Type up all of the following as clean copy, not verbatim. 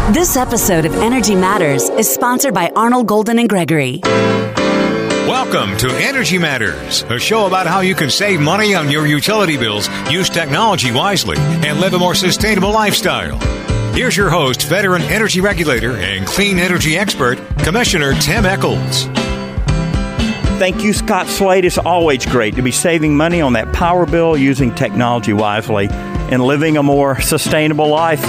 This episode of Energy Matters is sponsored by Arnold Golden and Gregory. Welcome to Energy Matters, a show about how you can save money on your utility bills, use technology wisely, and live a more sustainable lifestyle. Here's your host, veteran energy regulator and clean energy expert, Commissioner Tim Echols. Thank you, Scott Slade. It's always great to be saving money on that power bill, using technology wisely, and living a more sustainable life.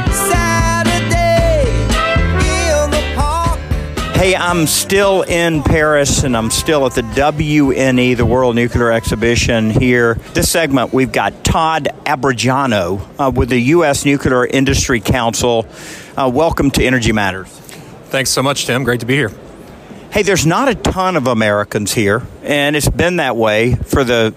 Hey, I'm still in Paris, and I'm still at the WNE, the World Nuclear Exhibition here. This segment, we've got Todd Abrigiano with the U.S. Nuclear Industry Council. Welcome to Energy Matters. Thanks so much, Tim. Great to be here. Hey, there's not a ton of Americans here, and it's been that way for the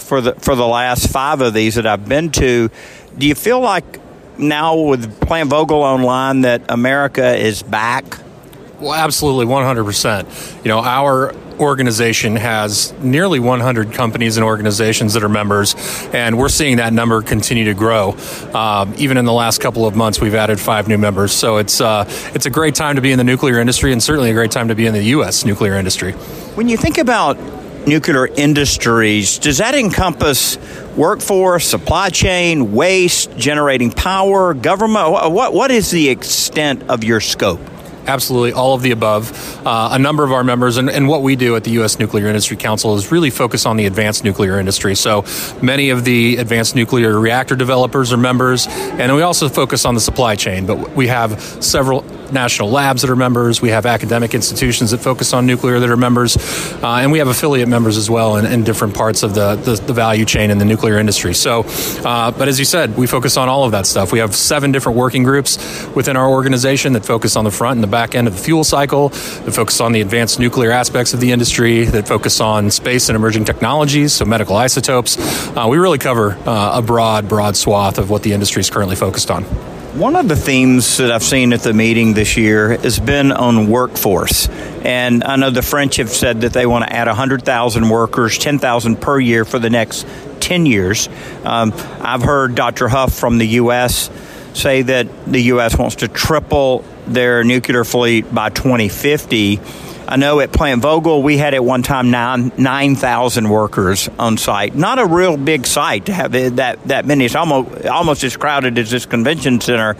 last 5 of these that I've been to. Do you feel like now with Plant Vogtle online that America is back? Well, absolutely, 100%. Our organization has nearly 100 companies and organizations that are members, and we're seeing that number continue to grow. Even in the last couple of months, we've added 5 new members. So it's a great time to be in the nuclear industry, and certainly a great time to be in the U.S. nuclear industry. When you think about nuclear industries, does that encompass workforce, supply chain, waste, generating power, government? What is the extent of your scope? Absolutely, all of the above. A number of our members, and what we do at the U.S. Nuclear Industry Council is really focus on the advanced nuclear industry. So many of the advanced nuclear reactor developers are members, and we also focus on the supply chain. But we have several national labs that are members. We have academic institutions that focus on nuclear that are members, and we have affiliate members as well in different parts of the value chain in the nuclear industry. So, but as you said, we focus on all of that stuff. We have 7 different working groups within our organization that focus on the front and the back end of the fuel cycle, that focus on the advanced nuclear aspects of the industry, that focus on space and emerging technologies, so medical isotopes. We really cover a broad swath of what the industry is currently focused on. One of the themes that I've seen at the meeting this year has been on workforce. And I know the French have said that they want to add 100,000 workers, 10,000 per year for the next 10 years. I've heard Dr. Huff from the U.S. say that the U.S. wants to triple their nuclear fleet by 2050. I know at Plant Vogtle, we had at one time 9,000 workers on site. Not a real big site to have that many. It's almost as crowded as this convention center.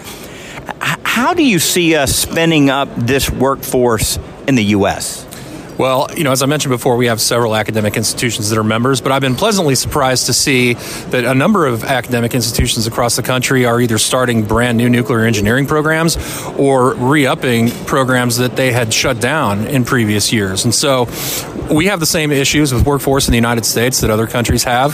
How do you see us spinning up this workforce in the U.S.? Well, as I mentioned before, we have several academic institutions that are members, but I've been pleasantly surprised to see that a number of academic institutions across the country are either starting brand new nuclear engineering programs or re-upping programs that they had shut down in previous years. And so we have the same issues with workforce in the United States that other countries have,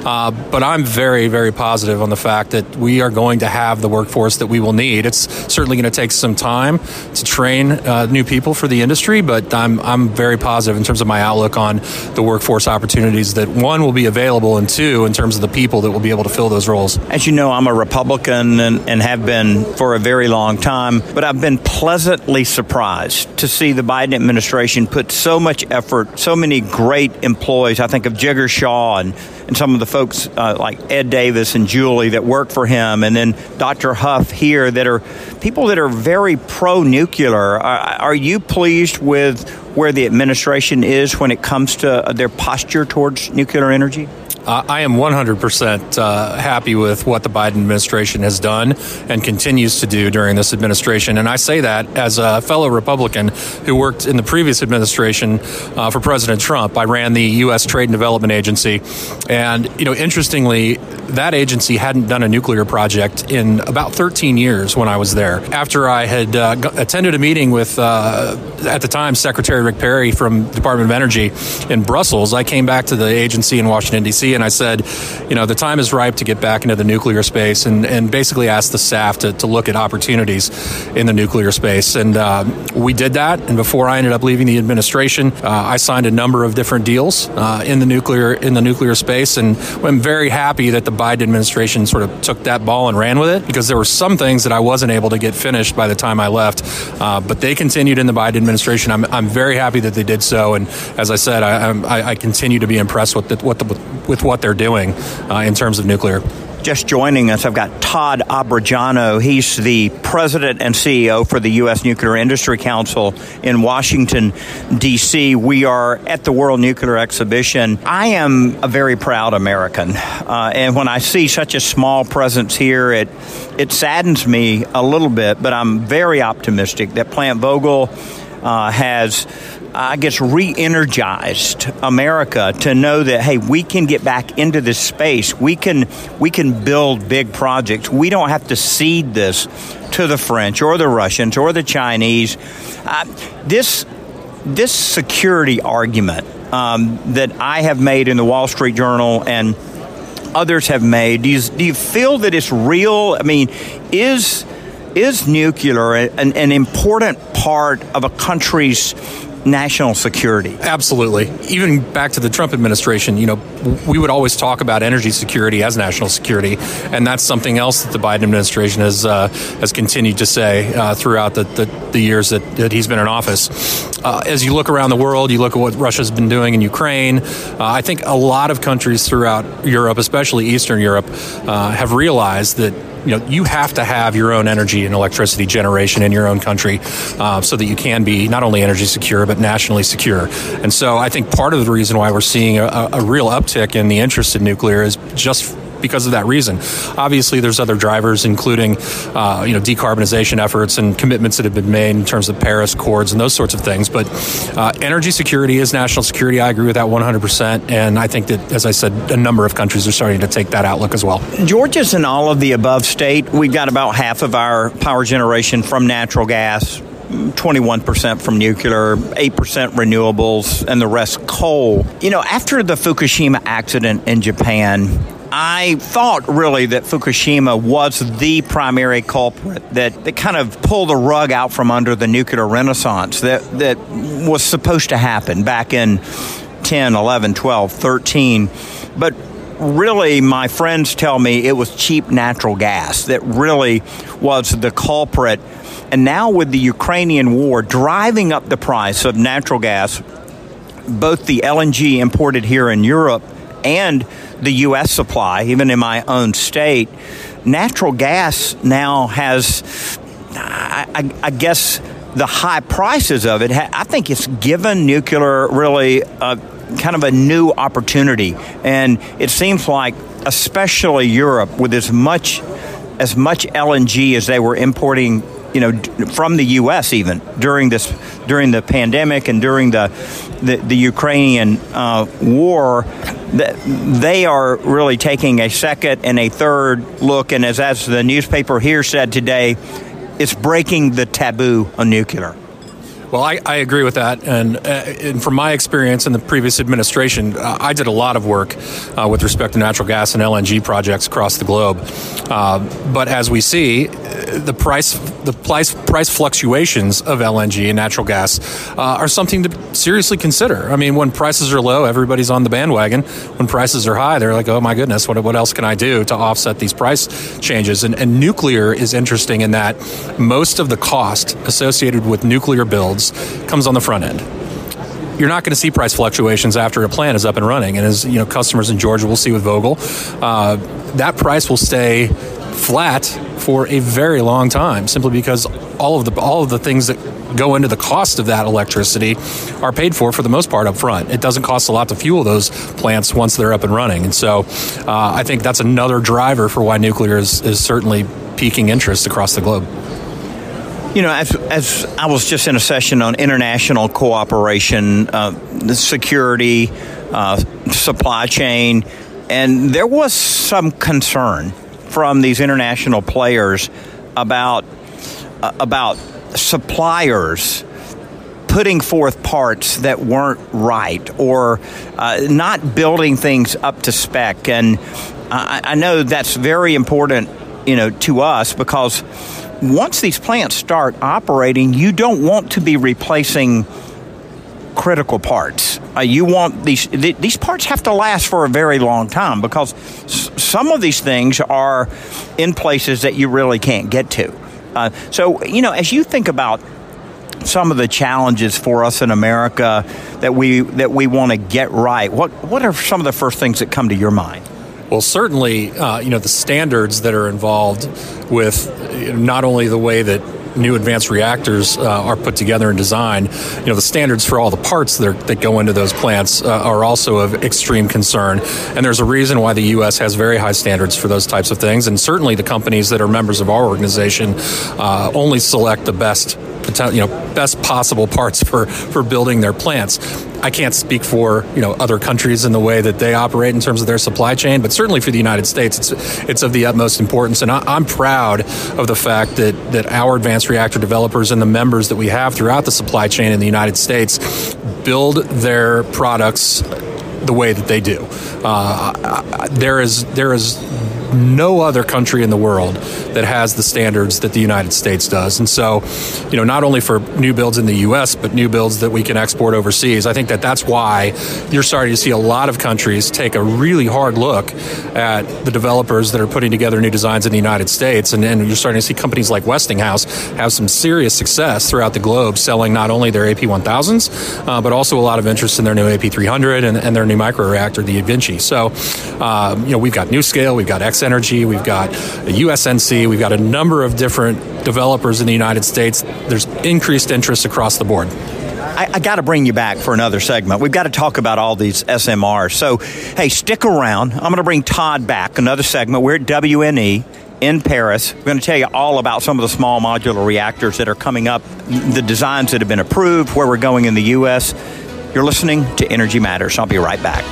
but I'm very, very positive on the fact that we are going to have the workforce that we will need. It's certainly going to take some time to train new people for the industry, but I'm very positive in terms of my outlook on the workforce opportunities that, 1, will be available, and 2, in terms of the people that will be able to fill those roles. As you know, I'm a Republican and have been for a very long time, but I've been pleasantly surprised to see the Biden administration put so much effort, so many great employees. I think of Jigger Shaw and some of the folks like Ed Davis and Julie that work for him, and then Dr. Huff here, that are people that are very pro-nuclear. Are you pleased with where the administration is when it comes to their posture towards nuclear energy? I am 100% happy with what the Biden administration has done and continues to do during this administration. And I say that as a fellow Republican who worked in the previous administration for President Trump. I ran the U.S. Trade and Development Agency. And, interestingly, that agency hadn't done a nuclear project in about 13 years when I was there. After I had attended a meeting with, at the time, Secretary Rick Perry from Department of Energy in Brussels, I came back to the agency in Washington, D.C., and I said, the time is ripe to get back into the nuclear space, and basically asked the staff to look at opportunities in the nuclear space. And we did that. And before I ended up leaving the administration, I signed a number of different deals in the nuclear space. And I'm very happy that the Biden administration sort of took that ball and ran with it, because there were some things that I wasn't able to get finished by the time I left. But they continued in the Biden administration. I'm very happy that they did so. And as I said, I continue to be impressed with what they're doing in terms of nuclear. just joining us, I've got Todd Abrajano. He's the president and CEO for the U.S. Nuclear Industry Council in Washington, D.C. We are at the World Nuclear Exhibition. I am a very proud American, and when I see such a small presence here, it saddens me a little bit, but I'm very optimistic that Plant Vogtle has, I guess, re-energized America to know that, hey, we can get back into this space. We can build big projects. We don't have to cede this to the French or the Russians or the Chinese. This security argument that I have made in the Wall Street Journal and others have made, do you feel that it's real? I mean, is nuclear an important part of a country's national security? Absolutely. Even back to the Trump administration, we would always talk about energy security as national security, and that's something else that the Biden administration has continued to say throughout the years that he's been in office. As you look around the world, you look at what Russia's been doing in Ukraine, I think a lot of countries throughout Europe, especially Eastern Europe, have realized that you have to have your own energy and electricity generation in your own country so that you can be not only energy secure, but nationally secure. And so I think part of the reason why we're seeing a real uptick in the interest in nuclear is just because of that reason. Obviously, there's other drivers, including decarbonization efforts and commitments that have been made in terms of Paris Accords and those sorts of things. But energy security is national security. I agree with that 100%. And I think that, as I said, a number of countries are starting to take that outlook as well. Georgia's an all of the above state. We've got about half of our power generation from natural gas, 21% from nuclear, 8% renewables, and the rest coal. After the Fukushima accident in Japan, I thought really that Fukushima was the primary culprit that kind of pulled the rug out from under the nuclear renaissance that was supposed to happen back in 10, 11, 12, 13. But really, my friends tell me it was cheap natural gas that really was the culprit. And now with the Ukrainian war driving up the price of natural gas, both the LNG imported here in Europe and the U.S. supply, even in my own state, natural gas now has, I guess, the high prices of it. I think it's given nuclear really kind of a new opportunity. And it seems like, especially Europe, with as much LNG as they were importing, from the U.S. even during the pandemic and during the Ukrainian war, they are really taking a second and a third look. And as the newspaper here said today, it's breaking the taboo on nuclear. Well, I agree with that. And from my experience in the previous administration, I did a lot of work with respect to natural gas and LNG projects across the globe. But as we see, the price fluctuations of LNG and natural gas are something to seriously consider. I mean, when prices are low, everybody's on the bandwagon. When prices are high, they're like, oh my goodness, what else can I do to offset these price changes? And nuclear is interesting in that most of the cost associated with nuclear builds comes on the front end. You're not going to see price fluctuations after a plant is up and running. And as customers in Georgia will see with Vogtle, that price will stay flat for a very long time, simply because all of the things that go into the cost of that electricity are paid for the most part up front. It doesn't cost a lot to fuel those plants once they're up and running. And so I think that's another driver for why nuclear is certainly piquing interest across the globe. As I was just in a session on international cooperation, security, supply chain, and there was some concern from these international players about suppliers putting forth parts that weren't right or not building things up to spec. And I know that's very important, to us, because once these plants start operating, you don't want to be replacing critical parts. You want these parts have to last for a very long time, because some of these things are in places that you really can't get to. So, as you think about some of the challenges for us in America that we want to get right, what are some of the first things that come to your mind? Well, certainly, the standards that are involved with not only the way that new advanced reactors are put together and designed, the standards for all the parts that go into those plants are also of extreme concern. And there's a reason why the U.S. has very high standards for those types of things. And certainly the companies that are members of our organization only select the best possible parts for building their plants. I can't speak for other countries in the way that they operate in terms of their supply chain, but certainly for the United States, it's of the utmost importance. And I'm proud of the fact that our advanced reactor developers and the members that we have throughout the supply chain in the United States build their products the way that they do. There is no other country in the world that has the standards that the United States does. And so, not only for new builds in the U.S., but new builds that we can export overseas, I think that's why you're starting to see a lot of countries take a really hard look at the developers that are putting together new designs in the United States. And you're starting to see companies like Westinghouse have some serious success throughout the globe selling not only their AP1000s, but also a lot of interest in their new AP300 and their new microreactor, the eVinci. So, we've got NuScale, we've got X-Energy, we've got USNC, we've got a number of different developers in the United States. There's increased interest across the board. I got to bring you back for another segment. We've got to talk about all these SMRs. So, hey, stick around. I'm going to bring Todd back, another segment. We're at WNE in Paris. We're going to tell you all about some of the small modular reactors that are coming up, the designs that have been approved, where we're going in the U.S. You're listening to Energy Matters. I'll be right back.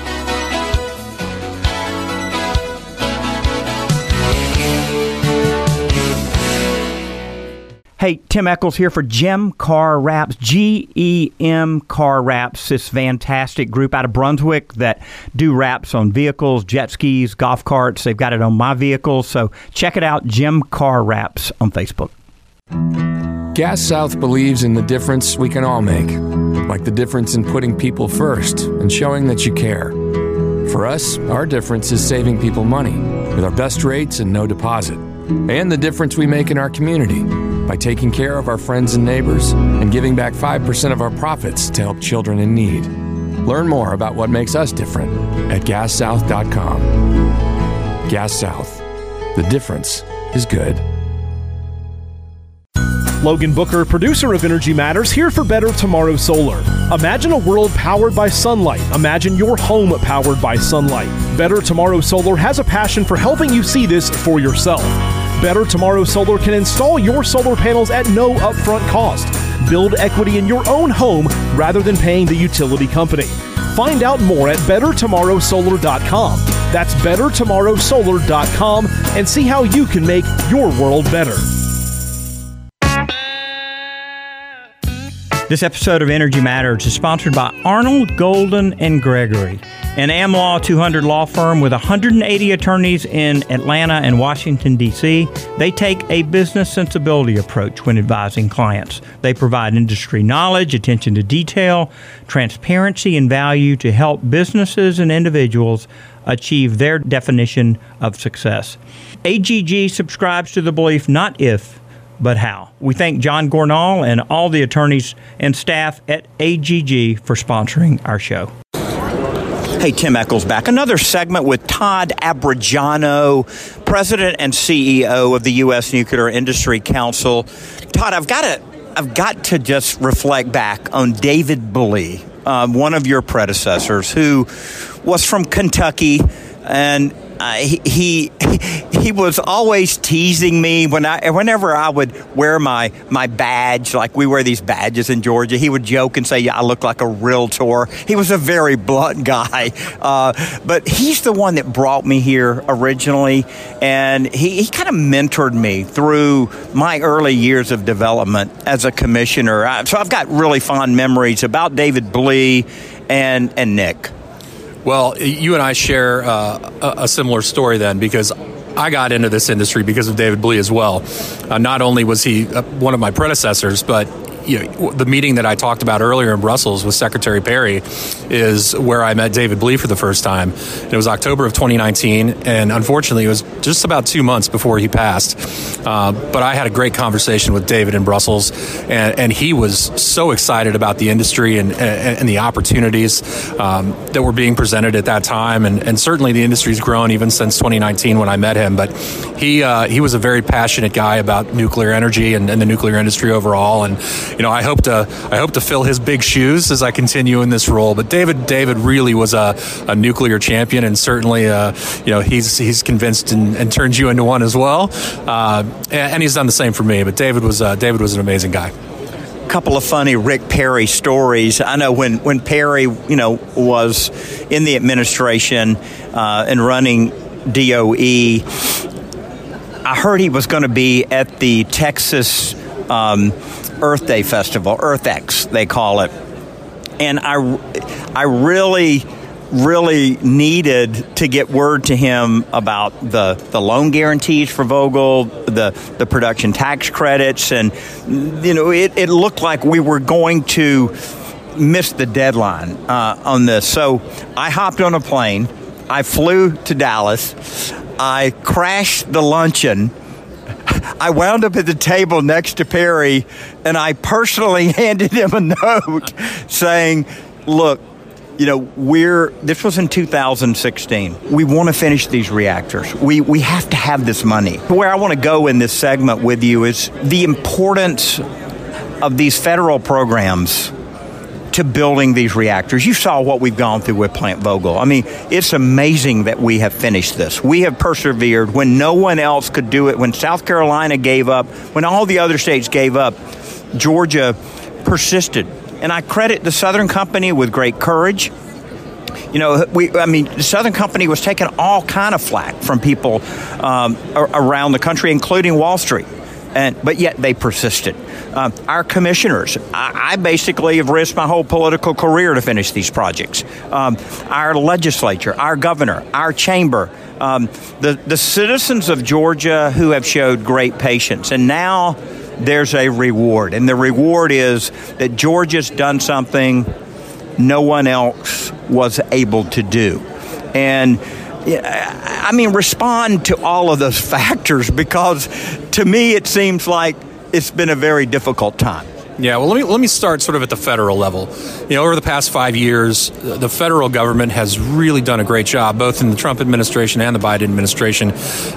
Hey, Tim Echols here for GEM Car Wraps, GEM Car Wraps, this fantastic group out of Brunswick that do wraps on vehicles, jet skis, golf carts. They've got it on my vehicle, so check it out, GEM Car Wraps on Facebook. Gas South believes in the difference we can all make, like the difference in putting people first and showing that you care. For us, our difference is saving people money with our best rates and no deposit, and the difference we make in our community by taking care of our friends and neighbors and giving back 5% of our profits to help children in need. Learn more about what makes us different at GasSouth.com. Gas South. The difference is good. Logan Booker, producer of Energy Matters, here for Better Tomorrow Solar. Imagine a world powered by sunlight. Imagine your home powered by sunlight. Better Tomorrow Solar has a passion for helping you see this for yourself. Better Tomorrow Solar can install your solar panels at no upfront cost. Build equity in your own home rather than paying the utility company. Find out more at BetterTomorrowSolar.com. That's BetterTomorrowSolar.com and see how you can make your world better. This episode of Energy Matters is sponsored by Arnold, Golden & Gregory, an AmLaw 200 law firm with 180 attorneys in Atlanta and Washington, D.C. They take a business sensibility approach when advising clients. They provide industry knowledge, attention to detail, transparency, and value to help businesses and individuals achieve their definition of success. AGG subscribes to the belief not if, but how. We thank John Gornall and all the attorneys and staff at AGG for sponsoring our show. Hey, Tim Echols back. Another segment with Todd Abrigiano, President and CEO of the U.S. Nuclear Industry Council. Todd, I've got to just reflect back on David Bulley, one of your predecessors, who was from Kentucky, and he was always teasing me whenever I would wear my badge, like we wear these badges in Georgia. He would joke and say, I look like a realtor. He was a very blunt guy, but he's the one that brought me here originally, and he kind of mentored me through my early years of development as a commissioner. So I've got really fond memories about David Bulley and Nick. Well, you and I share a similar story then, because I got into this industry because of David Bulley as well. Not only was he one of my predecessors, but the meeting that I talked about earlier in Brussels with Secretary Perry is where I met David Blee for the first time. It was October of 2019, and unfortunately, it was just about 2 months before he passed. But I had a great conversation with David in Brussels, and he was so excited about the industry and the opportunities that were being presented at that time. And certainly the industry's grown even since 2019 when I met him. But he was a very passionate guy about nuclear energy and the nuclear industry overall. And I hope to fill his big shoes as I continue in this role. But David really was a nuclear champion, and certainly he's convinced and turned you into one as well. And he's done the same for me. But David was an amazing guy. Couple of funny Rick Perry stories. I know when Perry, was in the administration and running DOE, I heard he was going to be at the Texas Earth Day Festival, EarthX, they call it. And I really needed to get word to him about the loan guarantees for Vogtle, the production tax credits, and it looked like we were going to miss the deadline on this. So I hopped on a plane, I flew to Dallas, I crashed the luncheon. I wound up at the table next to Perry, and I personally handed him a note saying, look, this was in 2016. We want to finish these reactors. We have to have this money. Where I want to go in this segment with you is the importance of these federal programs to building these reactors. You saw what we've gone through with Plant Vogtle. I mean, it's amazing that we have finished this. We have persevered when no one else could do it. When South Carolina gave up, when all the other states gave up, Georgia persisted. And I credit the Southern Company with great courage. The Southern Company was taking all kind of flack from people around the country, including Wall Street. But yet they persisted. Our commissioners, I basically have risked my whole political career to finish these projects. Our legislature, our governor, our chamber, the citizens of Georgia who have showed great patience. And now there's a reward. And the reward is that Georgia's done something no one else was able to do. And respond to all of those factors, because to me it seems like it's been a very difficult time. Yeah, well, let me start sort of at the federal level. Over the past 5 years, the federal government has really done a great job, both in the Trump administration and the Biden administration,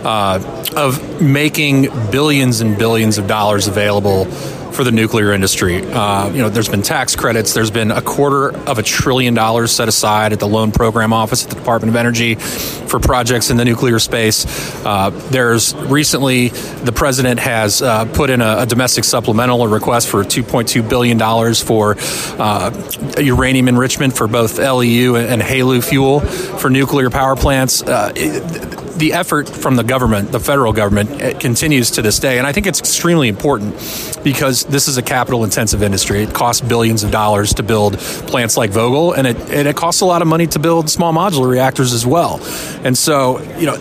of making billions and billions of dollars available for the nuclear industry. There's been tax credits. There's been $250 billion set aside at the Loan Program Office at the Department of Energy for projects in the nuclear space. There's recently, the president has put in a domestic supplemental, a request for $2.2 billion for uranium enrichment for both LEU and HALEU fuel for nuclear power plants. The effort from the government, the federal government, continues to this day. And I think it's extremely important because this is a capital-intensive industry. It costs billions of dollars to build plants like Vogtle, and it costs a lot of money to build small modular reactors as well. And so,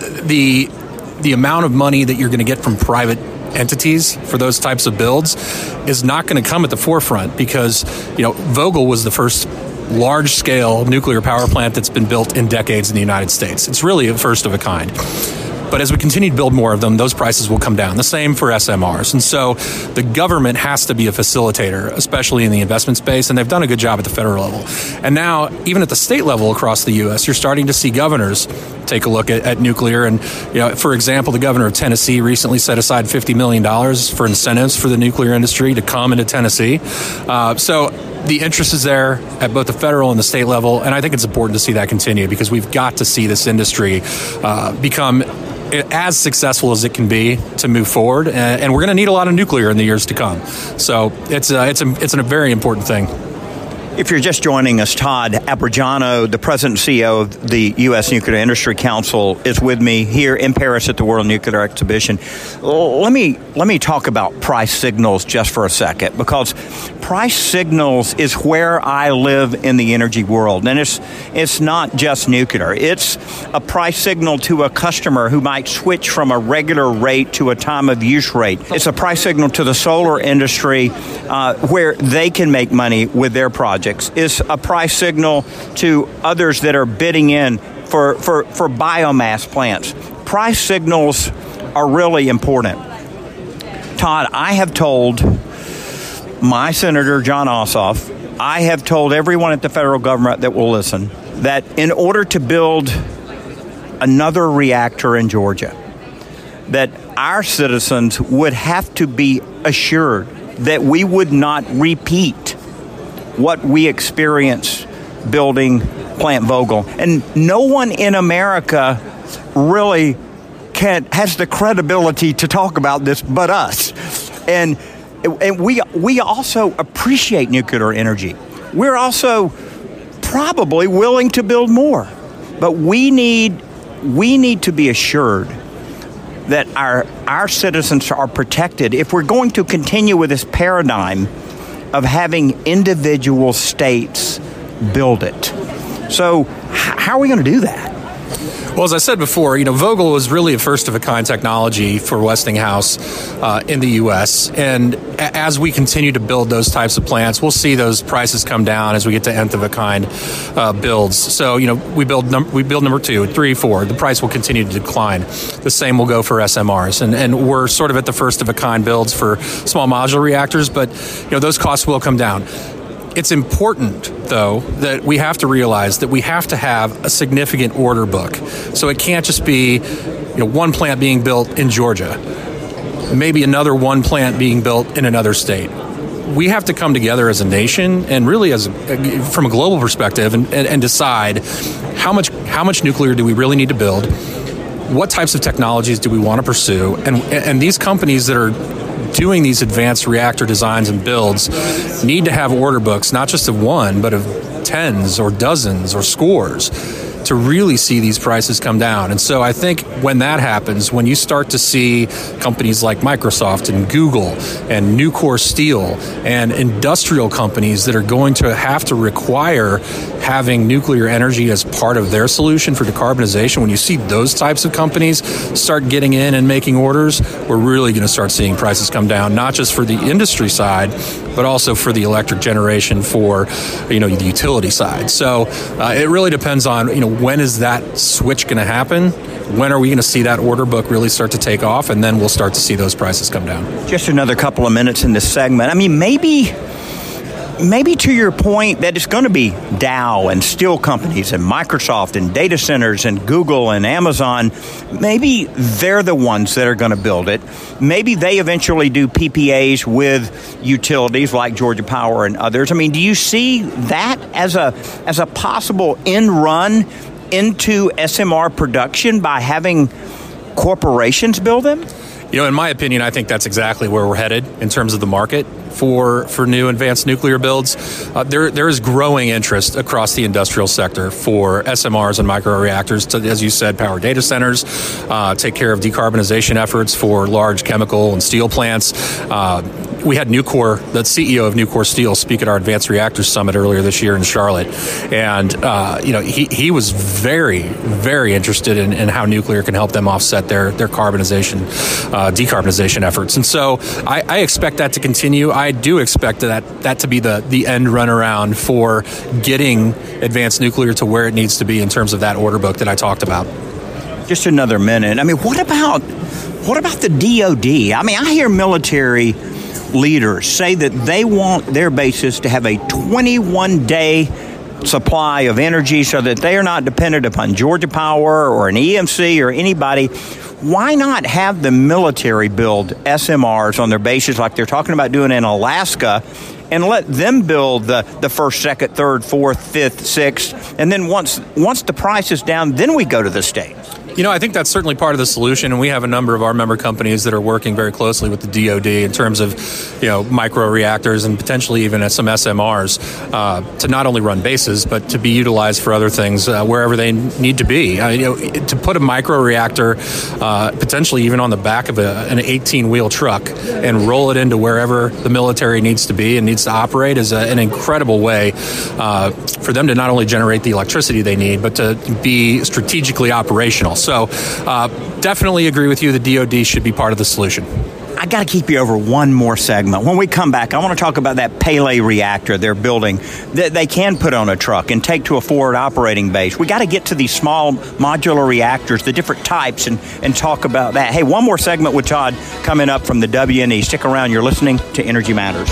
the amount of money that you're going to get from private entities for those types of builds is not going to come at the forefront because, Vogtle was the first large-scale nuclear power plant that's been built in decades in the United States. It's really a first of a kind. But as we continue to build more of them, those prices will come down. The same for SMRs. And so the government has to be a facilitator, especially in the investment space, and they've done a good job at the federal level. And now, even at the state level across the U.S., you're starting to see governors take a look at nuclear. And, for example, the governor of Tennessee recently set aside $50 million for incentives for the nuclear industry to come into Tennessee. So the interest is there at both the federal and the state level, and I think it's important to see that continue because we've got to see this industry become as successful as it can be to move forward, and we're going to need a lot of nuclear in the years to come. So it's a very important thing. If you're just joining us, Todd Abrigiano, the president and CEO of the U.S. Nuclear Industry Council, is with me here in Paris at the World Nuclear Exhibition. Let me talk about price signals just for a second, because price signals is where I live in the energy world. And it's not just nuclear. It's a price signal to a customer who might switch from a regular rate to a time of use rate. It's a price signal to the solar industry where they can make money with their projects. It's a price signal to others that are bidding in for biomass plants. Price signals are really important. Todd, I have told my Senator Jon Ossoff, I have told everyone at the federal government that will listen, that in order to build another reactor in Georgia, that our citizens would have to be assured that we would not repeat what we experienced building Plant Vogtle. And no one in America really has the credibility to talk about this but us. And we also appreciate nuclear energy. We're also probably willing to build more. But we need to be assured that our citizens are protected if we're going to continue with this paradigm of having individual states build it. So how are we going to do that? Well, as I said before, Vogtle was really a first-of-a-kind technology for Westinghouse in the U.S., and as we continue to build those types of plants, we'll see those prices come down as we get to nth-of-a-kind builds. So, we build number 2, 3, 4. The price will continue to decline. The same will go for SMRs, and we're sort of at the first-of-a-kind builds for small modular reactors, but those costs will come down. It's important, though, that we have to realize that we have to have a significant order book. So it can't just be, one plant being built in Georgia, maybe another one plant being built in another state. We have to come together as a nation and really from a global perspective and decide how much nuclear do we really need to build, what types of technologies do we want to pursue, and these companies that are doing these advanced reactor designs and builds need to have order books, not just of one, but of tens or dozens or scores, to really see these prices come down. And so I think when that happens, when you start to see companies like Microsoft and Google and Nucor Steel and industrial companies that are going to have to require having nuclear energy as part of their solution for decarbonization, when you see those types of companies start getting in and making orders, we're really going to start seeing prices come down, not just for the industry side, but also for the electric generation for, the utility side. So it really depends on, when is that switch going to happen? When are we going to see that order book really start to take off? And then we'll start to see those prices come down. Just another couple of minutes in this segment. I mean, maybe to your point that it's going to be Dow and steel companies and Microsoft and data centers and Google and Amazon, maybe they're the ones that are going to build it. Maybe they eventually do PPAs with utilities like Georgia Power and others. I mean, do you see that as a possible end run into SMR production by having corporations build them? In my opinion, I think that's exactly where we're headed in terms of the market for new advanced nuclear builds. There is growing interest across the industrial sector for SMRs and microreactors to, as you said, power data centers, take care of decarbonization efforts for large chemical and steel plants. We had Nucor, the CEO of Nucor Steel, speak at our Advanced Reactors Summit earlier this year in Charlotte, and he was very, very interested in how nuclear can help them offset their decarbonization efforts. And so I expect that to continue. I do expect that to be the end runaround for getting advanced nuclear to where it needs to be in terms of that order book that I talked about. Just another minute. I mean, what about the DOD? I mean, I hear military leaders say that they want their bases to have a 21-day supply of energy so that they are not dependent upon Georgia Power or an EMC or anybody. Why not have the military build SMRs on their bases like they're talking about doing in Alaska, and let them build the first, second, third, fourth, fifth, sixth, and then once the price is down, then we go to the states? I think that's certainly part of the solution, and we have a number of our member companies that are working very closely with the DoD in terms of, microreactors and potentially even some SMRs to not only run bases, but to be utilized for other things wherever they need to be. To put a microreactor potentially even on the back of an 18-wheel truck and roll it into wherever the military needs to be and needs to operate is an incredible way for them to not only generate the electricity they need, but to be strategically operational. So definitely agree with you. The DoD should be part of the solution. I got to keep you over one more segment. When we come back, I want to talk about that Pele reactor they're building that they can put on a truck and take to a forward operating base. We got to get to these small modular reactors, the different types, and talk about that. Hey, one more segment with Todd coming up from the WNE. Stick around. You're listening to Energy Matters.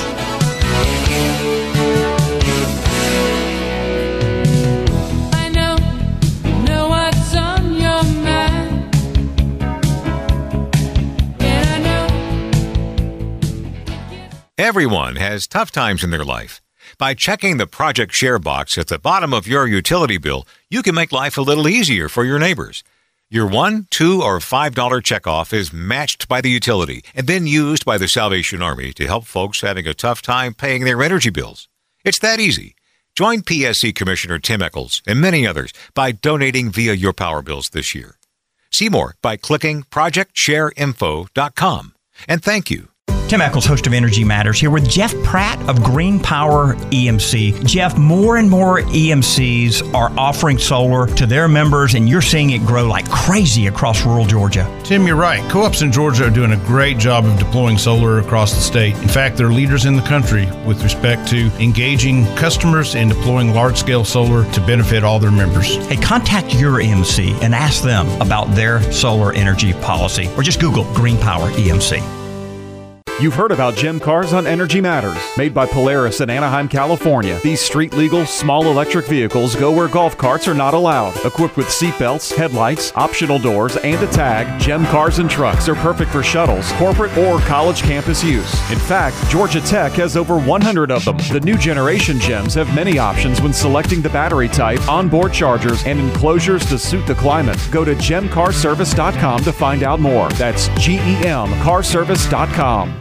Everyone has tough times in their life. By checking the Project Share box at the bottom of your utility bill, you can make life a little easier for your neighbors. Your $1, $2, or $5 checkoff is matched by the utility and then used by the Salvation Army to help folks having a tough time paying their energy bills. It's that easy. Join PSC Commissioner Tim Echols and many others by donating via your power bills this year. See more by clicking projectshareinfo.com. And thank you. Tim Echols, host of Energy Matters, here with Jeff Pratt of Green Power EMC. Jeff, more and more EMCs are offering solar to their members, and you're seeing it grow like crazy across rural Georgia. Tim, you're right. Co-ops in Georgia are doing a great job of deploying solar across the state. In fact, they're leaders in the country with respect to engaging customers and deploying large-scale solar to benefit all their members. Hey, contact your EMC and ask them about their solar energy policy, or just Google Green Power EMC. You've heard about Gem Cars on Energy Matters, made by Polaris in Anaheim, California. These street-legal, small electric vehicles go where golf carts are not allowed. Equipped with seatbelts, headlights, optional doors, and a tag, Gem Cars and trucks are perfect for shuttles, corporate, or college campus use. In fact, Georgia Tech has over 100 of them. The new generation Gems have many options when selecting the battery type, onboard chargers, and enclosures to suit the climate. Go to gemcarservice.com to find out more. That's GEMcarservice.com.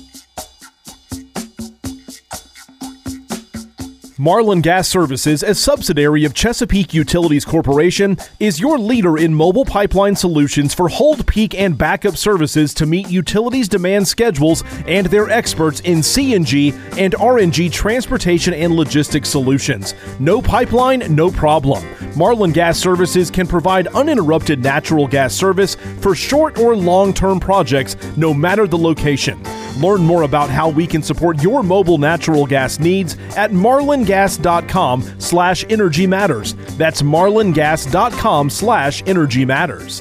Marlin Gas Services, a subsidiary of Chesapeake Utilities Corporation, is your leader in mobile pipeline solutions for hold, peak, and backup services to meet utilities' demand schedules, and they're experts in CNG and RNG transportation and logistics solutions. No pipeline, no problem. Marlin Gas Services can provide uninterrupted natural gas service for short or long-term projects, no matter the location. Learn more about how we can support your mobile natural gas needs at marlingas.com/Energy Matters. That's marlingas.com/Energy Matters.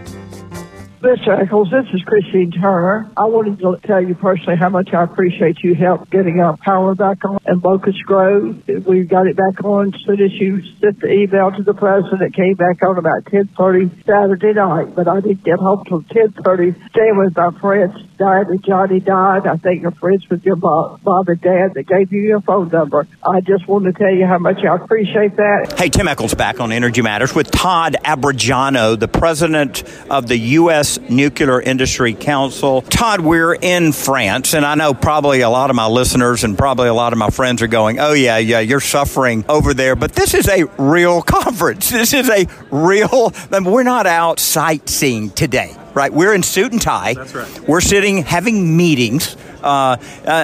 Mr. Echols, this is Christine Turner. I wanted to tell you personally how much I appreciate you help getting our power back on in Locust Grove. We got it back on as soon as you sent the email to the president. It came back on about 10:30 Saturday night, but I didn't get home till 10:30. Staying with my friends, Diane and Johnny died. I think you're friends with your mom and dad that gave you your phone number. I just wanted to tell you how much I appreciate that. Hey, Tim Echols back on Energy Matters with Todd Abrigiano, the president of the U.S. Nuclear Industry Council. Todd, we're in France, and I know probably a lot of my listeners and probably a lot of my friends are going, oh, yeah, you're suffering over there. But this is a real conference. This is a real, we're not out sightseeing today, right? We're in suit and tie. That's right. We're sitting having meetings. But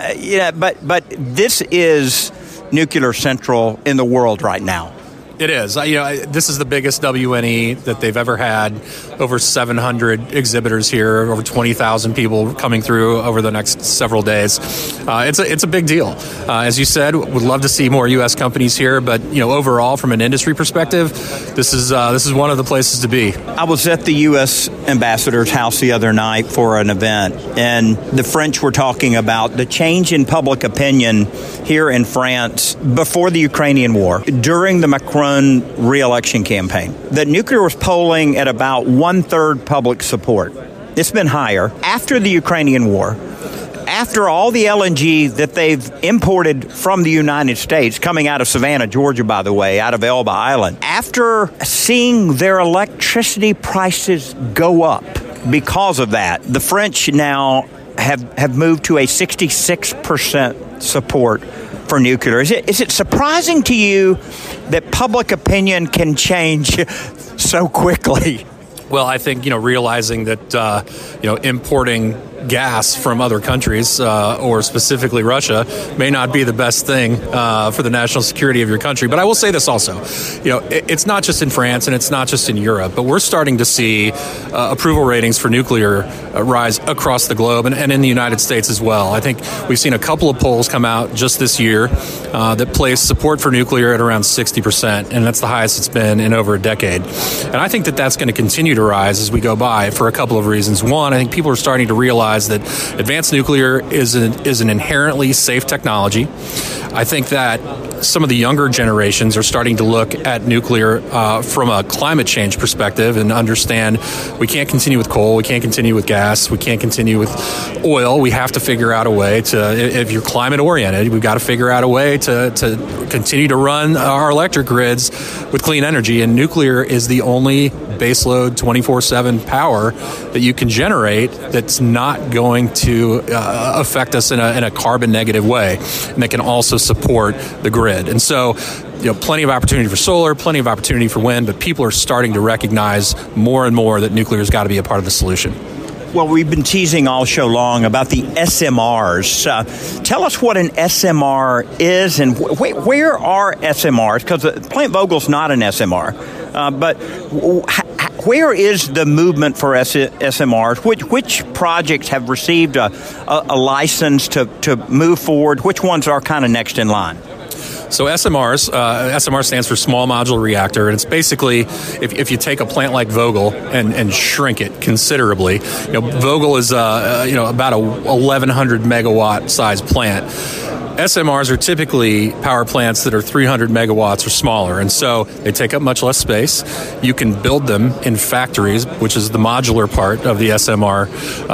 this is Nuclear Central in the world right now. It is. This is the biggest WNE that they've ever had. Over 700 exhibitors here, over 20,000 people coming through over the next several days. It's a big deal. As you said, would love to see more U.S. companies here, but overall, from an industry perspective, this is one of the places to be. I was at the U.S. Ambassador's house the other night for an event, and the French were talking about the change in public opinion here in France before the Ukrainian war, during the Macron re-election campaign, that nuclear was polling at about 1/3 public support. It's been higher. After the Ukrainian war, after all the LNG that they've imported from the United States, coming out of Savannah, Georgia, by the way, out of Elba Island, after seeing their electricity prices go up because of that, the French now have moved to a 66% support for nuclear. Is it surprising to you that public opinion can change so quickly? Well, I think, realizing that, importing gas from other countries, or specifically Russia, may not be the best thing for the national security of your country. But I will say this also, it's not just in France and it's not just in Europe, but we're starting to see approval ratings for nuclear rise across the globe and in the United States as well. I think we've seen a couple of polls come out just this year that place support for nuclear at around 60%, and that's the highest it's been in over a decade. And I think that that's going to continue to rise as we go by for a couple of reasons. One, I think people are starting to realize that advanced nuclear is an inherently safe technology. I think that some of the younger generations are starting to look at nuclear from a climate change perspective and understand we can't continue with coal, we can't continue with gas, we can't continue with oil. We have to figure out a way to, if you're climate oriented, we've got to figure out a way to continue to run our electric grids with clean energy. And nuclear is the only baseload 24/7 power that you can generate that's not going to affect us in a carbon negative way, and that can also support the grid. And so, plenty of opportunity for solar, plenty of opportunity for wind, but people are starting to recognize more and more that nuclear has got to be a part of the solution. Well, we've been teasing all show long about the SMRs. Tell us what an SMR is and where are SMRs? Because Plant Vogel's not an SMR. But where is the movement for SMRs? Which projects have received a license to move forward? Which ones are kind of next in line? So SMRs, SMR stands for Small Modular Reactor, and it's basically if you take a plant like Vogtle and shrink it considerably. Vogtle is about a 1,100 megawatt size plant. SMRs are typically power plants that are 300 megawatts or smaller, and so they take up much less space. You can build them in factories, which is the modular part of the SMR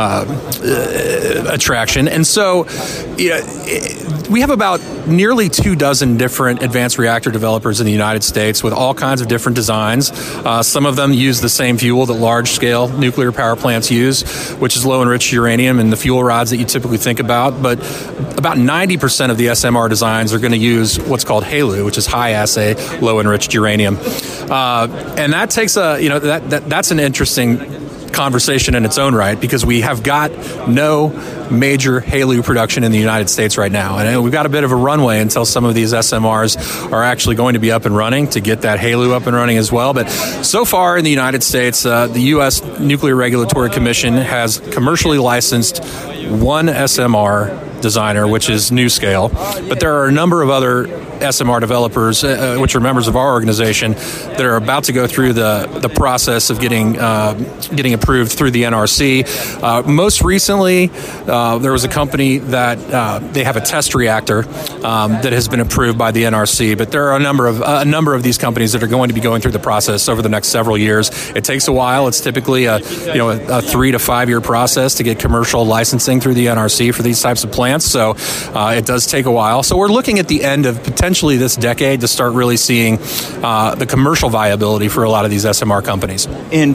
attraction. And so we have about nearly 24 different advanced reactor developers in the United States with all kinds of different designs. Some of them use the same fuel that large-scale nuclear power plants use, which is low-enriched uranium and the fuel rods that you typically think about. But about 90% of the SMR designs are going to use what's called HALEU, which is high-assay, low-enriched uranium. And that takes that's an interesting conversation in its own right, because we have got no major HALEU production in the United States right now. And we've got a bit of a runway until some of these SMRs are actually going to be up and running to get that HALEU up and running as well. But so far in the United States, the U.S. Nuclear Regulatory Commission has commercially licensed one SMR designer, which is NuScale. But there are a number of other SMR developers, which are members of our organization, that are about to go through the process of getting approved through the NRC. Most recently, there was a company that they have a test reactor that has been approved by the NRC. But there are a number of these companies that are going to be going through the process over the next several years. It takes a while. It's typically a 3 to 5 year process to get commercial licensing through the NRC for these types of plants. So it does take a while. So we're looking at the end of potentially this decade to start really seeing the commercial viability for a lot of these SMR companies. In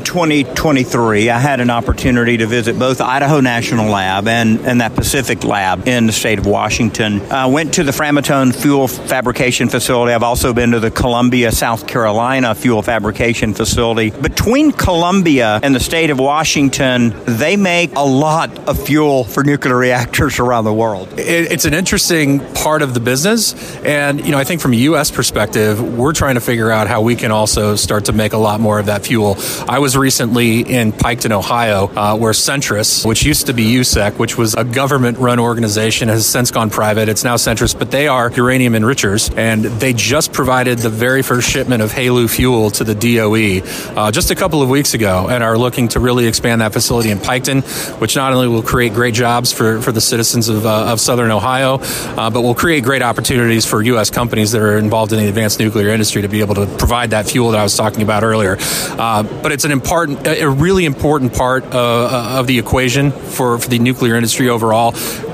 2023, I had an opportunity to visit both Idaho National Lab and that Pacific Lab in the state of Washington. I went to the Framatome fuel fabrication facility. I've also been to the Columbia, South Carolina fuel fabrication facility. Between Columbia and the state of Washington, they make a lot of fuel for nuclear reactors around the world. It's an interesting part of the business, and I think from a U.S. perspective, we're trying to figure out how we can also start to make a lot more of that fuel. I was recently in Piketon, Ohio, where Centrus, which used to be USEC, which was a government-run organization, has since gone private. It's now Centrus, but they are uranium enrichers, and they just provided the very first shipment of HALEU fuel to the DOE just a couple of weeks ago, and are looking to really expand that facility in Piketon, which not only will create great jobs for the citizens of Southern Ohio, but will create great opportunities for U.S. companies that are involved in the advanced nuclear industry to be able to provide that fuel that I was talking about earlier. But it's a really important part of the equation for the nuclear industry overall.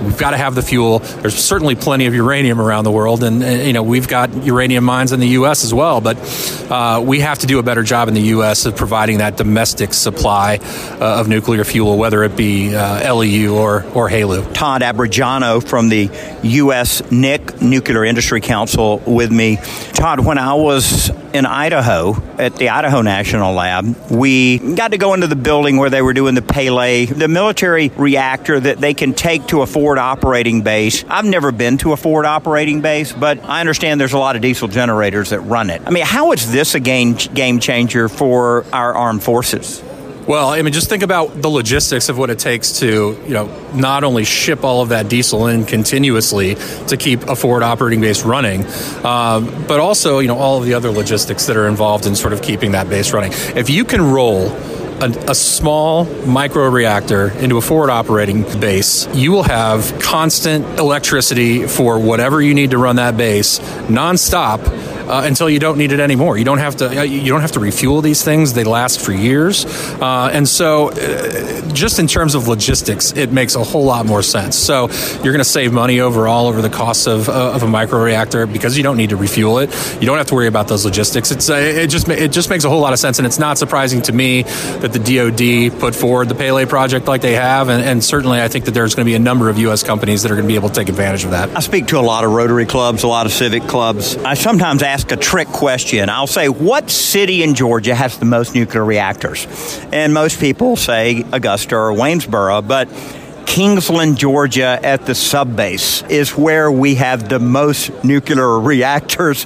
we've got to have the fuel. There's certainly plenty of uranium around the world, and we've got uranium mines in the U.S. as well, but we have to do a better job in the U.S. of providing that domestic supply of nuclear fuel, whether it be LEU or HALEU. Todd Abrigiano from the U.S. NIC, Nuclear Industry Council, with me. Todd, when I was in Idaho at the Idaho National Lab, we got to go into the building where they were doing the Pele, the military reactor that they can take to a forward operating base. I've never been to a forward operating base, but I understand there's a lot of diesel generators that run it. I mean, how is this a game changer for our armed forces? Well, I mean, just think about the logistics of what it takes to, not only ship all of that diesel in continuously to keep a forward operating base running, but also, all of the other logistics that are involved in sort of keeping that base running. If you can roll a small microreactor into a forward operating base, you will have constant electricity for whatever you need to run that base nonstop until you don't need it anymore. You don't have to refuel these things. They last for years. And so just in terms of logistics, it makes a whole lot more sense. So you're going to save money overall over the cost of a microreactor because you don't need to refuel it. You don't have to worry about those logistics. It just makes a whole lot of sense. And it's not surprising to me that the DoD put forward the Pele project like they have. And certainly I think that there's going to be a number of U.S. companies that are going to be able to take advantage of that. I speak to a lot of Rotary clubs, a lot of civic clubs. I sometimes ask a trick question. I'll say, what city in Georgia has the most nuclear reactors? And most people say Augusta or Waynesboro, but Kingsland, Georgia at the subbase is where we have the most nuclear reactors.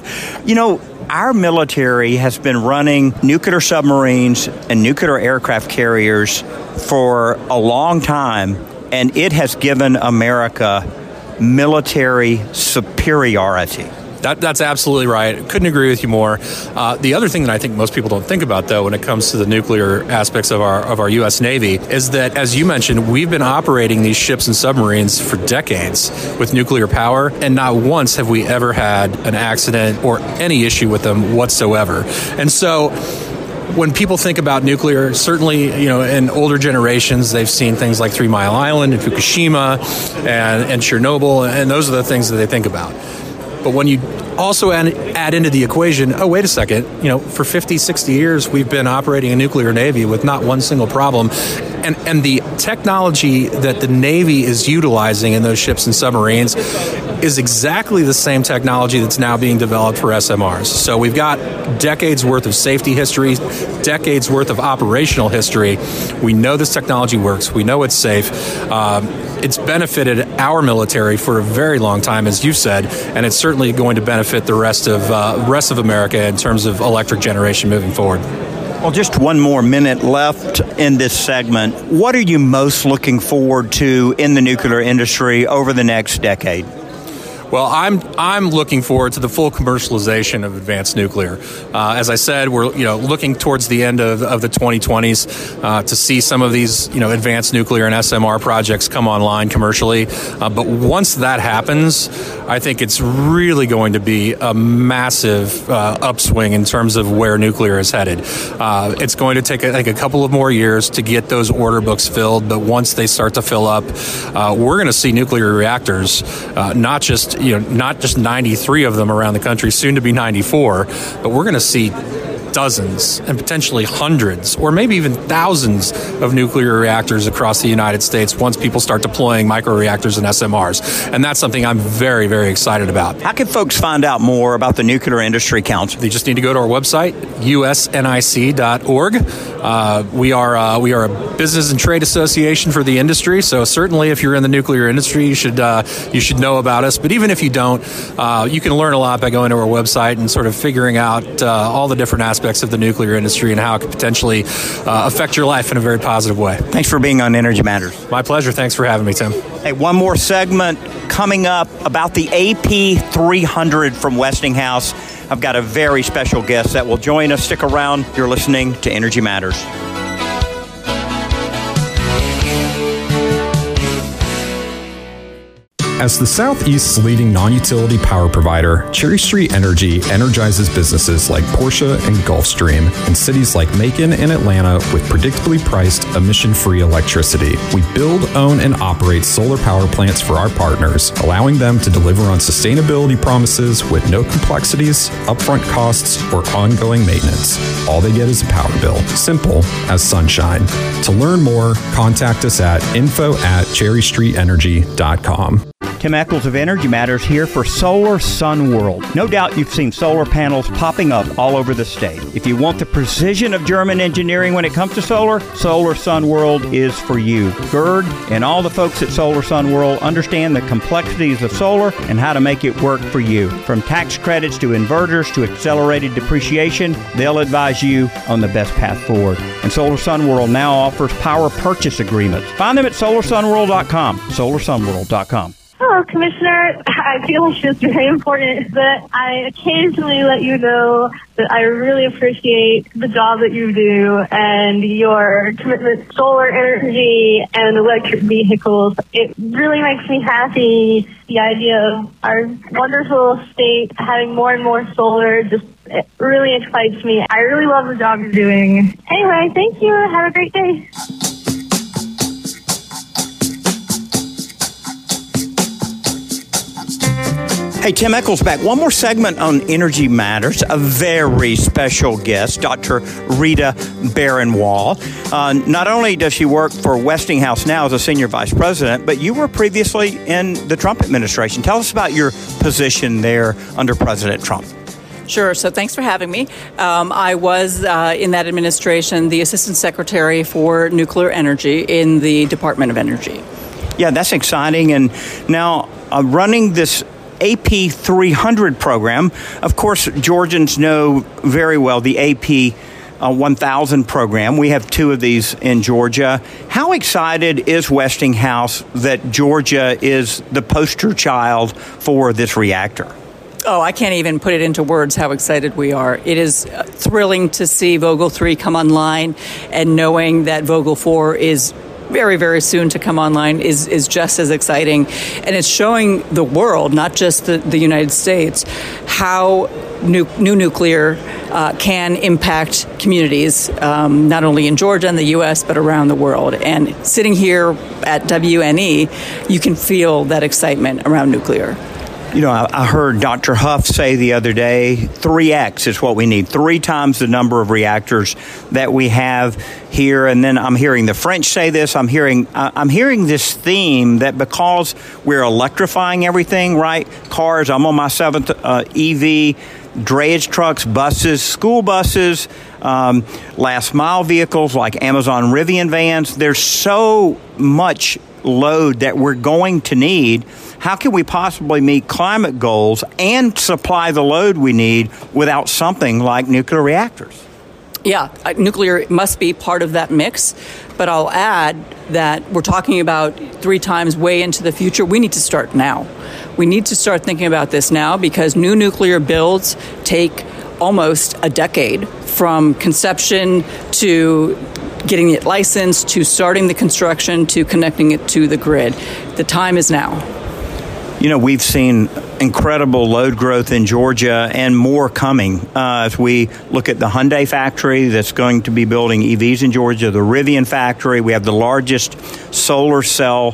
Our military has been running nuclear submarines and nuclear aircraft carriers for a long time, and it has given America military superiority. That's absolutely right. Couldn't agree with you more. The other thing that I think most people don't think about, though, when it comes to the nuclear aspects of our U.S. Navy, is that, as you mentioned, we've been operating these ships and submarines for decades with nuclear power, and not once have we ever had an accident or any issue with them whatsoever. And so when people think about nuclear, certainly, in older generations, they've seen things like 3 Mile Island and Fukushima and Chernobyl, and those are the things that they think about. But when you also add into the equation, oh, wait a second, for 50, 60 years, we've been operating a nuclear Navy with not one single problem. And the technology that the Navy is utilizing in those ships and submarines is exactly the same technology that's now being developed for SMRs. So we've got decades worth of safety history, decades worth of operational history. We know this technology works. We know it's safe. It's benefited our military for a very long time, as you said, and it's certainly going to benefit the rest of America in terms of electric generation moving forward. Well, just one more minute left in this segment. What are you most looking forward to in the nuclear industry over the next decade? Well, I'm looking forward to the full commercialization of advanced nuclear. As I said, we're looking towards the end of the 2020s to see some of these advanced nuclear and SMR projects come online commercially. But once that happens, I think it's really going to be a massive upswing in terms of where nuclear is headed. It's going to take a couple of more years to get those order books filled, but once they start to fill up, we're going to see nuclear reactors, not just 93 of them around the country, soon to be 94, but we're going to see dozens and potentially hundreds or maybe even thousands of nuclear reactors across the United States once people start deploying microreactors and SMRs. And that's something I'm very, very excited about. How can folks find out more about the Nuclear Industry Council? They just need to go to our website, usnic.org. We are a business and trade association for the industry, so certainly if you're in the nuclear industry, you should know about us. But even if you don't, you can learn a lot by going to our website and sort of figuring out all the different aspects of the nuclear industry and how it could potentially affect your life in a very positive way. Thanks for being on Energy Matters. My pleasure. Thanks for having me, Tim. Hey, one more segment coming up about the AP300 from Westinghouse. I've got a very special guest that will join us. Stick around. You're listening to Energy Matters. As the Southeast's leading non-utility power provider, Cherry Street Energy energizes businesses like Porsche and Gulfstream and cities like Macon and Atlanta with predictably priced, emission-free electricity. We build, own, and operate solar power plants for our partners, allowing them to deliver on sustainability promises with no complexities, upfront costs, or ongoing maintenance. All they get is a power bill. Simple as sunshine. To learn more, contact us at info@cherrystreetenergy.com. Tim Eccles of Energy Matters here for Solar Sun World. No doubt you've seen solar panels popping up all over the state. If you want the precision of German engineering when it comes to solar, Solar Sun World is for you. Gerd and all the folks at Solar Sun World understand the complexities of solar and how to make it work for you. From tax credits to inverters to accelerated depreciation, they'll advise you on the best path forward. And Solar Sun World now offers power purchase agreements. Find them at solarsunworld.com, solarsunworld.com. Hello, Commissioner. I feel like it's very important that I occasionally let you know that I really appreciate the job that you do and your commitment to solar energy and electric vehicles. It really makes me happy, the idea of our wonderful state having more and more solar. It really excites me. I really love the job you're doing. Anyway, thank you. Have a great day. Hey, Tim Eccles back. One more segment on Energy Matters. A very special guest, Dr. Rita Baron-Wall. Not only does she work for Westinghouse now as a senior vice president, but you were previously in the Trump administration. Tell us about your position there under President Trump. Sure. So thanks for having me. I was in that administration the Assistant Secretary for Nuclear Energy in the Department of Energy. Yeah, that's exciting. And now running this AP 300 program. Of course, Georgians know very well the AP 1000 program. We have two of these in Georgia. How excited is Westinghouse that Georgia is the poster child for this reactor? Oh, I can't even put it into words how excited we are. It is thrilling to see Vogtle 3 come online, and knowing that Vogtle 4 is very, very soon to come online is just as exciting. And it's showing the world, not just the United States, how new nuclear can impact communities, not only in Georgia and the U.S., but around the world. And sitting here at WNE, you can feel that excitement around nuclear. You know, I heard Dr. Huff say the other day, 3X is what we need, 3 times the number of reactors that we have here. And then I'm hearing the French say this. I'm hearing this theme that because we're electrifying everything, right? Cars, I'm on my 7th EV, drayage trucks, buses, school buses, last mile vehicles like Amazon Rivian vans. There's so much load that we're going to need. How can we possibly meet climate goals and supply the load we need without something like nuclear reactors? Yeah, nuclear must be part of that mix. But I'll add that we're talking about 3 times way into the future. We need to start now. We need to start thinking about this now, because new nuclear builds take almost a decade from conception to getting it licensed, to starting the construction, to connecting it to the grid. The time is now. You know, we've seen incredible load growth in Georgia and more coming as we look at the Hyundai factory that's going to be building EVs in Georgia, the Rivian factory. We have the largest solar cell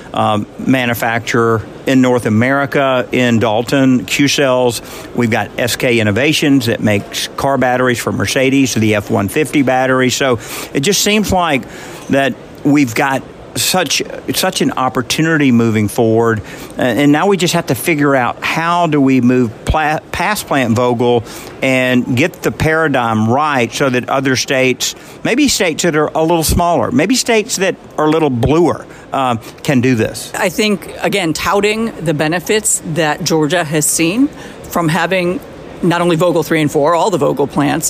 manufacturer in North America in Dalton, Q-Cells. We've got SK Innovations that makes car batteries for Mercedes, the F-150 battery. So it just seems like that we've got such an opportunity moving forward, and now we just have to figure out how do we move past Plant Vogtle and get the paradigm right so that other states, maybe states that are a little smaller, maybe states that are a little bluer, can do this. I think, again, touting the benefits that Georgia has seen from having not only Vogtle 3 and 4, all the Vogtle plants,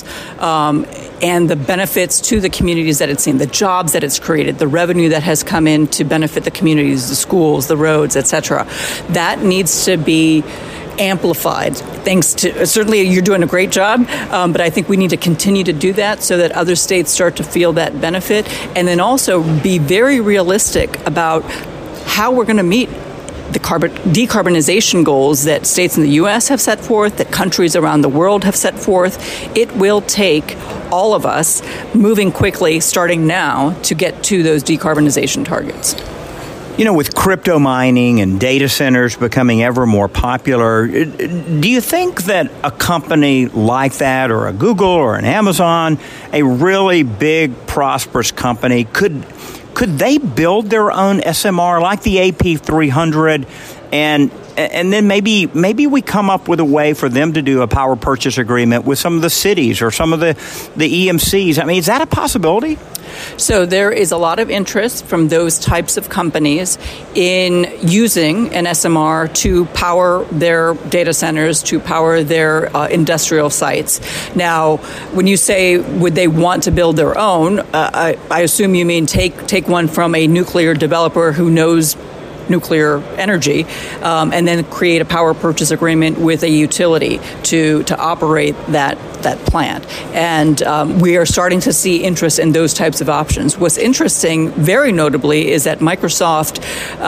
and the benefits to the communities that it's seen, the jobs that it's created, the revenue that has come in to benefit the communities, the schools, the roads, etc. That needs to be amplified. Thanks to, certainly you're doing a great job, but I think we need to continue to do that so that other states start to feel that benefit, and then also be very realistic about how we're going to meet the decarbonization goals that states in the U.S. have set forth, that countries around the world have set forth. It will take all of us moving quickly, starting now, to get to those decarbonization targets. You know, with crypto mining and data centers becoming ever more popular, do you think that a company like that, or a Google or an Amazon, a really big, prosperous company, could they build their own SMR like the AP300, and then maybe we come up with a way for them to do a power purchase agreement with some of the cities or some of the EMCs? I mean, is that a possibility? So there is a lot of interest from those types of companies in using an SMR to power their data centers, to power their industrial sites. Now, when you say would they want to build their own, I assume you mean take one from a nuclear developer who knows nuclear energy, and then create a power purchase agreement with a utility to operate that plant. And we are starting to see interest in those types of options. What's interesting, very notably, is that Microsoft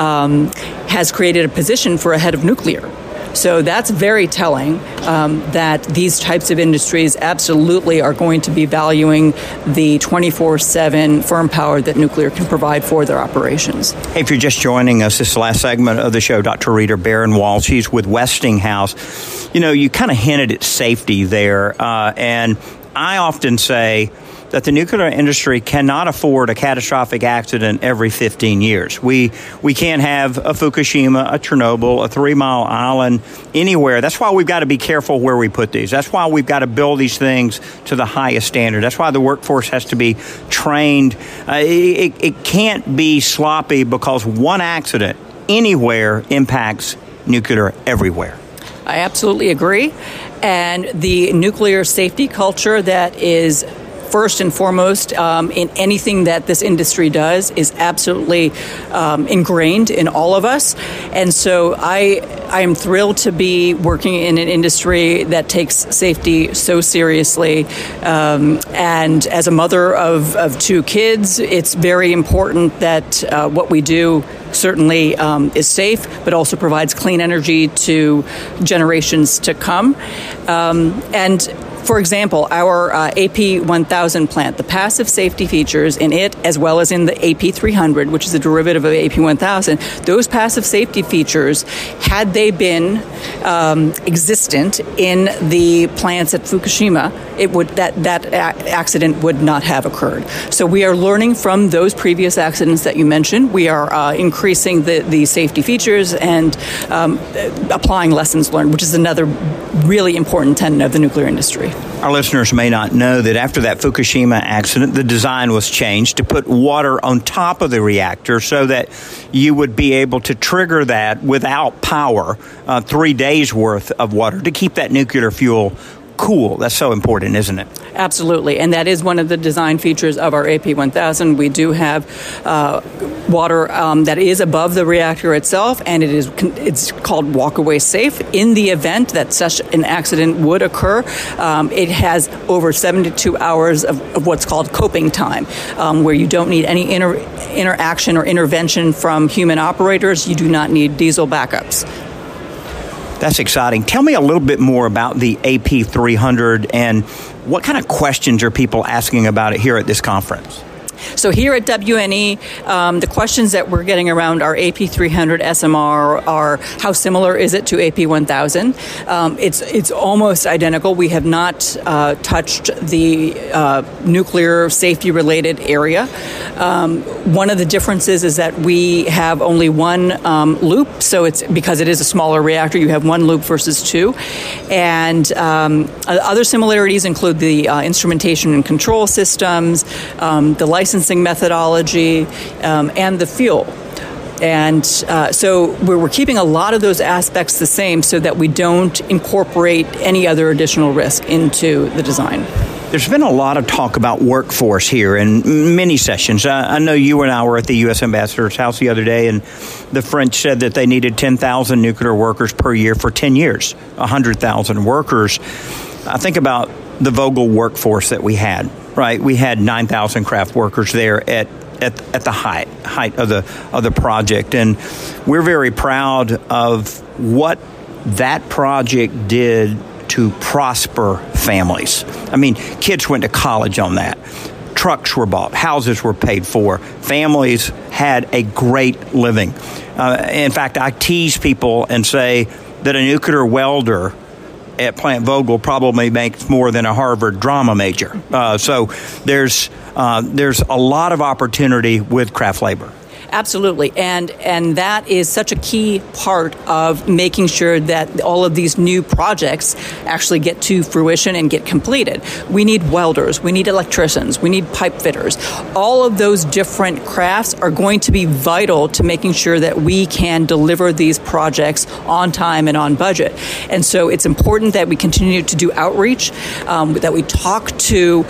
has created a position for a head of nuclear. So that's very telling that these types of industries absolutely are going to be valuing the 24/7 firm power that nuclear can provide for their operations. Hey, if you're just joining us, this is the last segment of the show. Dr. Rita Baron-Walsh, she's with Westinghouse. You know, you kind of hinted at safety there, and I often say that the nuclear industry cannot afford a catastrophic accident every 15 years. We can't have a Fukushima, a Chernobyl, a 3 Mile Island anywhere. That's why we've got to be careful where we put these. That's why we've got to build these things to the highest standard. That's why the workforce has to be trained. It can't be sloppy, because one accident anywhere impacts nuclear everywhere. I absolutely agree. And the nuclear safety culture that is first and foremost in anything that this industry does is absolutely ingrained in all of us. And so I am thrilled to be working in an industry that takes safety so seriously. And as a mother of 2 kids, it's very important that what we do certainly is safe, but also provides clean energy to generations to come. And for example, our AP1000 plant, the passive safety features in it, as well as in the AP300, which is a derivative of AP1000, those passive safety features, had they been existent in the plants at Fukushima, that accident would not have occurred. So we are learning from those previous accidents that you mentioned. We are increasing the safety features and applying lessons learned, which is another really important tenet of the nuclear industry. Our listeners may not know that after that Fukushima accident, the design was changed to put water on top of the reactor so that you would be able to trigger that without power, 3 days worth of water, to keep that nuclear fuel cool. That's so important, isn't it? Absolutely. And that is one of the design features of our AP1000. We do have water that is above the reactor itself, and it's called walk-away safe. In the event that such an accident would occur, it has over 72 hours of what's called coping time, where you don't need any interaction or intervention from human operators. You do not need diesel backups. That's exciting. Tell me a little bit more about the AP300 and what kind of questions are people asking about it here at this conference? So here at WNE, the questions that we're getting around our AP300 SMR are how similar is it to AP1000? It's almost identical. We have not touched the nuclear safety-related area. One of the differences is that we have only one loop, so it's because it is a smaller reactor, you have one loop versus 2. And other similarities include the instrumentation and control systems, the licensing methodology, and the fuel. And so we're keeping a lot of those aspects the same so that we don't incorporate any other additional risk into the design. There's been a lot of talk about workforce here in many sessions. I know you and I were at the U.S. Ambassador's house the other day, and the French said that they needed 10,000 nuclear workers per year for 10 years, 100,000 workers. I think about the Vogtle workforce that we had, right? We had 9,000 craft workers there at at the height of the project, and we're very proud of what that project did to prosper families. I mean, kids went to college on that. Trucks were bought, houses were paid for, families had a great living. In fact, I tease people and say that a nuclear welder at Plant Vogtle probably makes more than a Harvard drama major. So there's a lot of opportunity with craft labor. Absolutely. And that is such a key part of making sure that all of these new projects actually get to fruition and get completed. We need welders, we need electricians, we need pipe fitters. All of those different crafts are going to be vital to making sure that we can deliver these projects on time and on budget. And so it's important that we continue to do outreach, that we talk to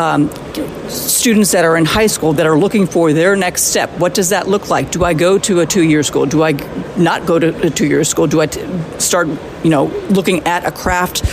students that are in high school that are looking for their next step. What does that look like? Do I go to a 2-year school? Do I not go to a 2-year school? Do I start, looking at a craft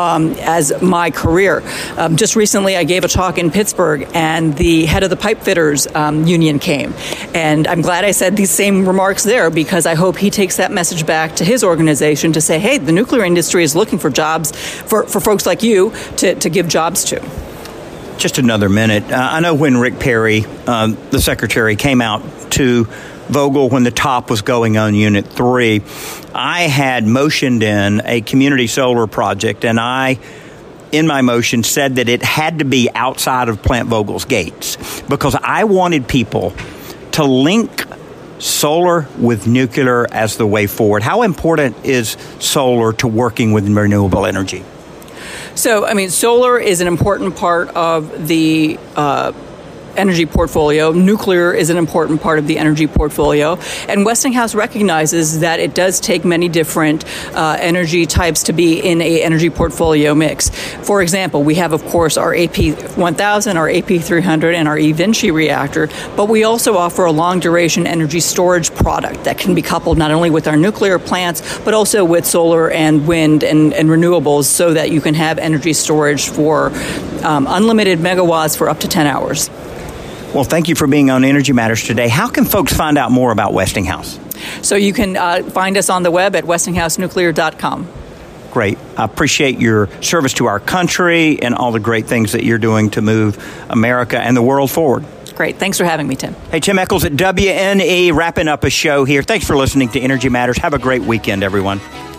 as my career? Just recently, I gave a talk in Pittsburgh, and the head of the pipe fitters union came. And I'm glad I said these same remarks there, because I hope he takes that message back to his organization to say, hey, the nuclear industry is looking for jobs for folks like you to give jobs to. Just another minute. I know when Rick Perry, the secretary, came out to Vogtle when the top was going on Unit 3, I had motioned in a community solar project, and I, in my motion, said that it had to be outside of Plant Vogtle's gates, because I wanted people to link solar with nuclear as the way forward. How important is solar to working with renewable energy? So, solar is an important part of the energy portfolio. Nuclear is an important part of the energy portfolio. And Westinghouse recognizes that it does take many different energy types to be in a energy portfolio mix. For example, we have, of course, our AP1000, our AP300, and our eVinci reactor, but we also offer a long-duration energy storage product that can be coupled not only with our nuclear plants, but also with solar and wind and renewables, so that you can have energy storage for unlimited megawatts for up to 10 hours. Well, thank you for being on Energy Matters today. How can folks find out more about Westinghouse? So you can find us on the web at westinghousenuclear.com. Great. I appreciate your service to our country and all the great things that you're doing to move America and the world forward. Great. Thanks for having me, Tim. Hey, Tim Echols at WNE, wrapping up a show here. Thanks for listening to Energy Matters. Have a great weekend, everyone.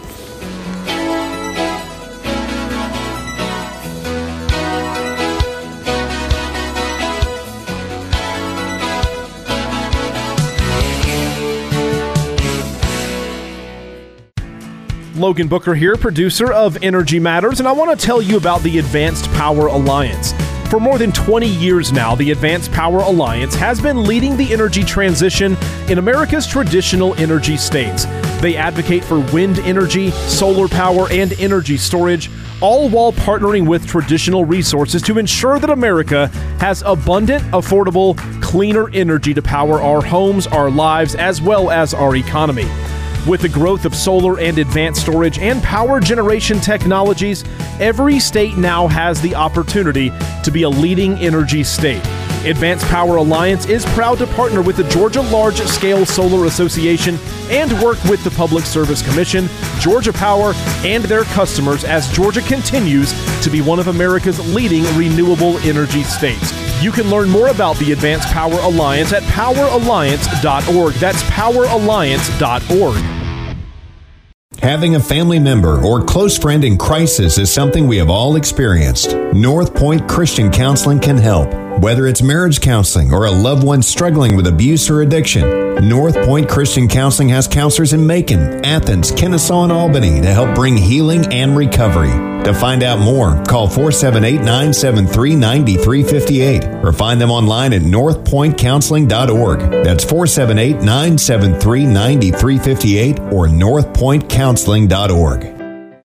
Logan Booker here, producer of Energy Matters, and I want to tell you about the Advanced Power Alliance. For more than 20 years now, the Advanced Power Alliance has been leading the energy transition in America's traditional energy states. They advocate for wind energy, solar power, and energy storage, all while partnering with traditional resources to ensure that America has abundant, affordable, cleaner energy to power our homes, our lives, as well as our economy. With the growth of solar and advanced storage and power generation technologies, every state now has the opportunity to be a leading energy state. Advanced Power Alliance is proud to partner with the Georgia Large Scale Solar Association and work with the Public Service Commission, Georgia Power, and their customers as Georgia continues to be one of America's leading renewable energy states. You can learn more about the Advanced Power Alliance at poweralliance.org. That's poweralliance.org. Having a family member or close friend in crisis is something we have all experienced. North Point Christian Counseling can help. Whether it's marriage counseling or a loved one struggling with abuse or addiction, North Point Christian Counseling has counselors in Macon, Athens, Kennesaw, and Albany to help bring healing and recovery. To find out more, call 478-973-9358 or find them online at northpointcounseling.org. That's 478-973-9358 or northpointcounseling.org.